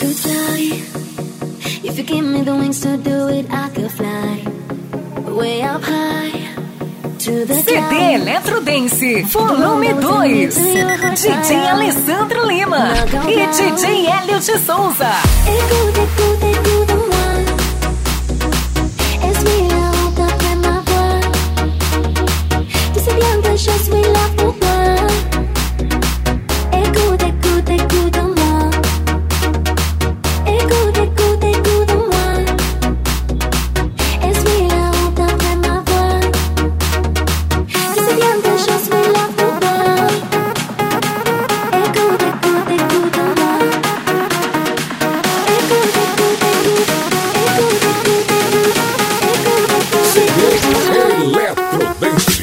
could fly. If you give me the wings to do it, I could fly way up high to the CD Eletrodance Volume 2. DJ Alessandro Lima e DJ Hélio de Souza. Just we love the world. Écoute, écoute, écoute-moi. Écoute, écoute, écoute-moi. Suis-la honte après ma voix. Tu sais bien que je suis là pour toi. Écoute, écoute, écoute-moi. Écoute, écoute, écoute. Écoute, écoute, écoute. Écoute, écoute, Eletrodance.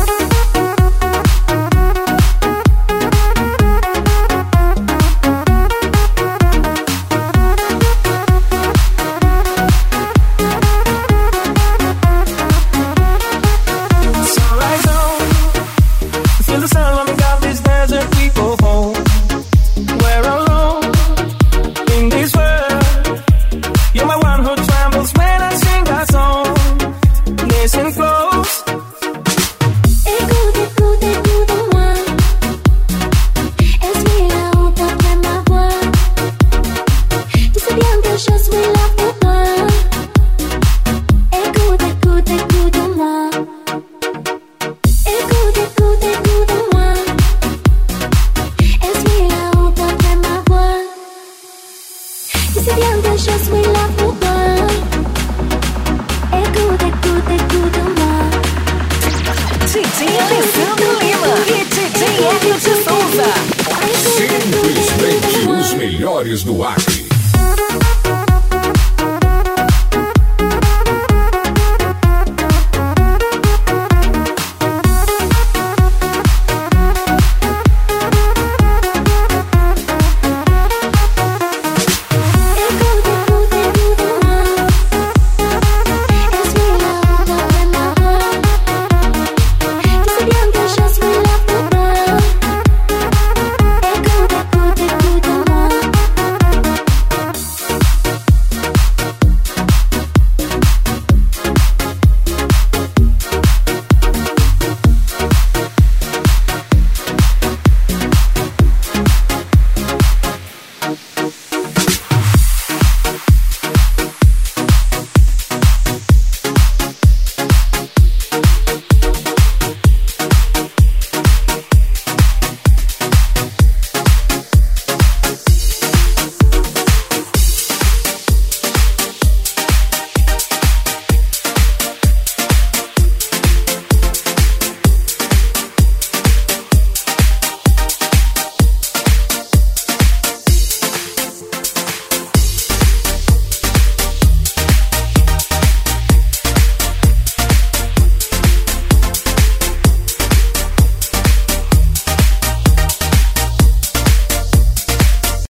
DJ Alessandro Lima e DJ Hélio de Souza. Simplesmente os melhores do Acre.